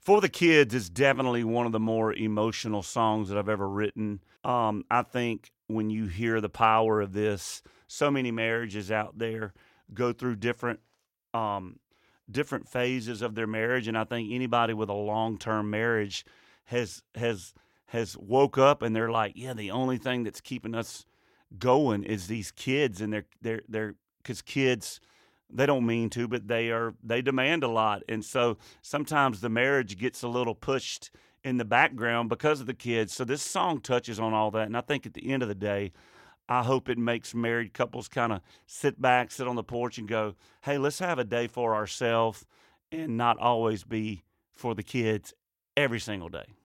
For the Kids is definitely one of the more emotional songs that I've ever written. I think when you hear the power of this, so many marriages out there go through um, different phases of their marriage, and I think anybody with a long-term marriage has has woke up and they're like, yeah, the only thing that's keeping us going is these kids, and they're because kids, they don't mean to, but they demand a lot, and so sometimes the marriage gets a little pushed in the background because of the kids. So this song touches on all that, and I think at the end of the day, I hope it makes married couples kind of sit back, sit on the porch, and go, "Hey, let's have a day for ourselves, and not always be for the kids every single day."